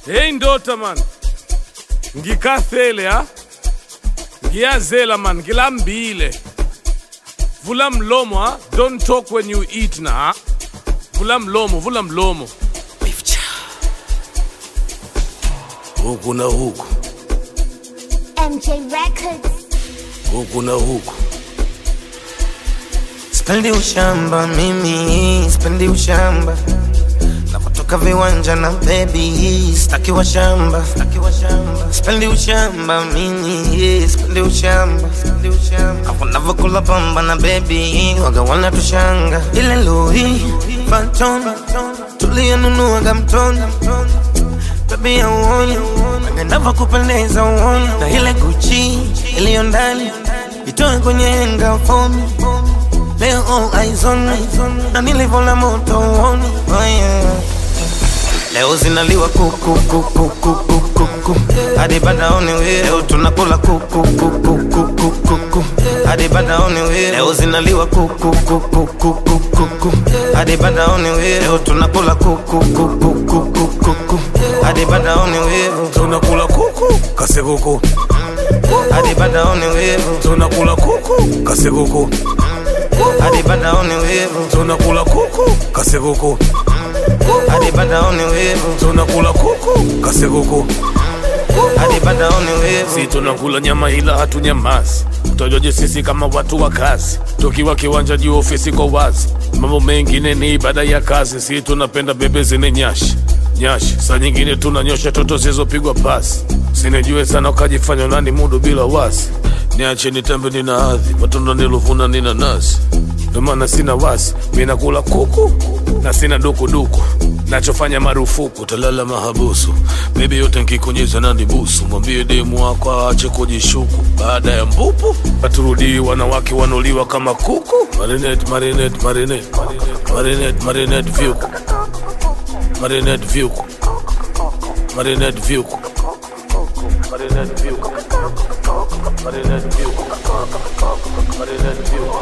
Hey ndota man, ngikathele ha, ngiyazela man, ngilambile. Vula mlomo ha, don't talk when you eat na ha. Vula mlomo, vula mlomo. Huku na huku MJ Records. Huku na huku Spendi ushamba mimi, spendi ushamba. Napotoka viwanja na baby, staki wa shamba. Spendi ushamba mimi, spendi ushamba. Hapo navokula pamba na baby, waga wana tushanga. Ile Louis Vuitton, tulia nunua gamton. Baby ya uoni, nava kupendeza uoni. Na ile Gucci, iliyo ndani, itoe kwenye henga for me. Leo all eyes on me, na nilivola moto uoni. Oh yeah. Leo zinaliwa kuku kuku kuku kuku hadi badaoni wewe. Leo tunakula kuku kuku kuku kuku hadi badaoni wewe. Leo zinaliwa kuku kuku kuku kuku hadi badaoni wewe. Leo tunakula kuku kuku kuku kuku hadi badaoni wewe. tunakula kuku kasekuku Hadi badaoni wewe. tunakula kuku kasekuku Hadi badaoni wewe. tunakula kuku kasekuku Hadi badaoni wewe. tunakula kuku kasekuku Hadi badaoni wewe. si tunakula nyama ila hatunyamazi. Utajoje sisi kama watu wa kazi, tukiwa kiwanja juu ofisi kwa wazi. Mambo mengine ni ibada ya kazi. Si tunapenda bebe zine nyashi nyashi, saa nyingine tunanyosha toto zilizopigwa pasi. Sinijue sana ukajifanya nani mudu bila wasi. Niache nitembe nina hadhi, matunda niluvuna nina nasi. Ndio maana sina wasi, mimi nakula kuku na sina duku. Nachofanya marufuku, talala mahabusu. Baby yote nkikunyeza na nibusu. Mwambie demu wako aache kujishuku. Baada ya mpupu paturudi wanawake wanuliwa kama kuku. Marinate, marinate, marinate, marinate, marinate vyuku. Marinate vyuku. Marinate vyuku. Marinate vyuku. Marinate vyuku. Marinate vyuku.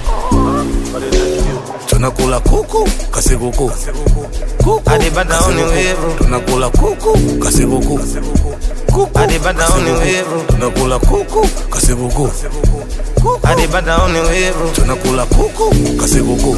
Marinate vyuku. Tunakula kuku kasekuku kuku Hadi badaoni wewe. tunakula kuku kasekuku kuku Hadi badaoni wewe. tunakula kuku kasekuku Hadi badaoni wewe. tunakula kuku kasekuku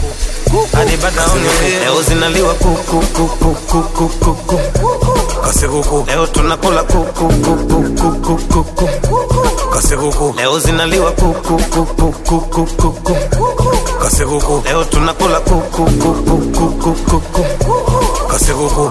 Hadi badaoni wewe. Leo zinaliwa kuku kuku kuku kuku kasekuku Leo tunakula kuku kuku kuku kuku kasekuku Leo zinaliwa kuku kuku kuku kuku kasekuku Leo tunakula kuku kuku kuku kuku kasekuku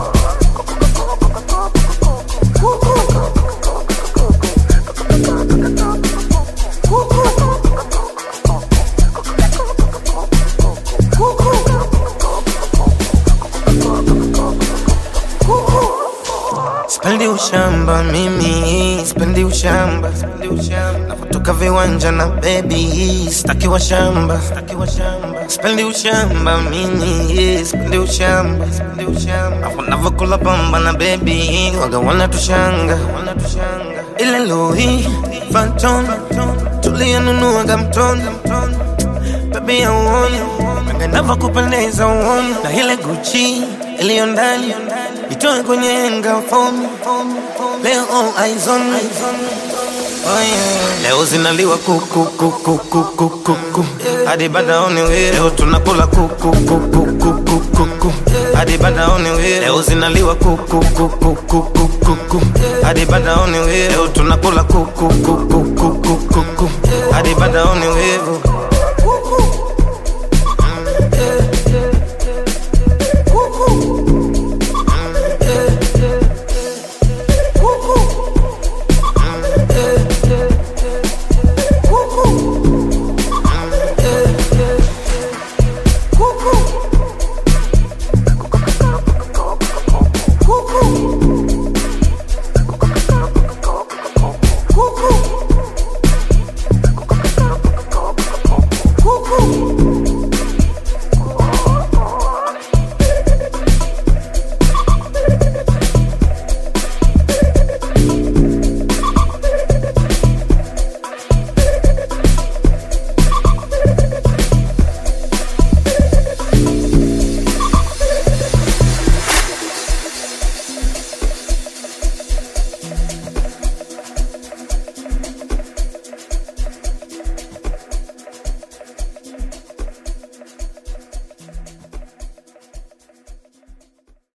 Spendi ushamba mimi, spendi ushamba. Napotoka viwanja na baby, staki wa shamba. Spendi ushamba mimi, spendi ushamba. Hapo navokula pamba na baby, waga wana tushanga. Ile Louis Vuitton, tulia nunua gamton. Baby ya uoni, nava kupendeza uoni. Na ile Gucci, iliyo ndani, itoe kwenye henga for me. Leo all eyes on me. Oh yeah. Leo zinaliwa kuku kuku kuku kuku hadi badaoni wewe. Leo tunakula kuku kuku kuku kuku hadi badaoni wewe. Leo zinaliwa kuku kuku kuku kuku hadi badaoni wewe. Leo tunakula kuku kuku kuku kuku hadi badaoni wewe. kuku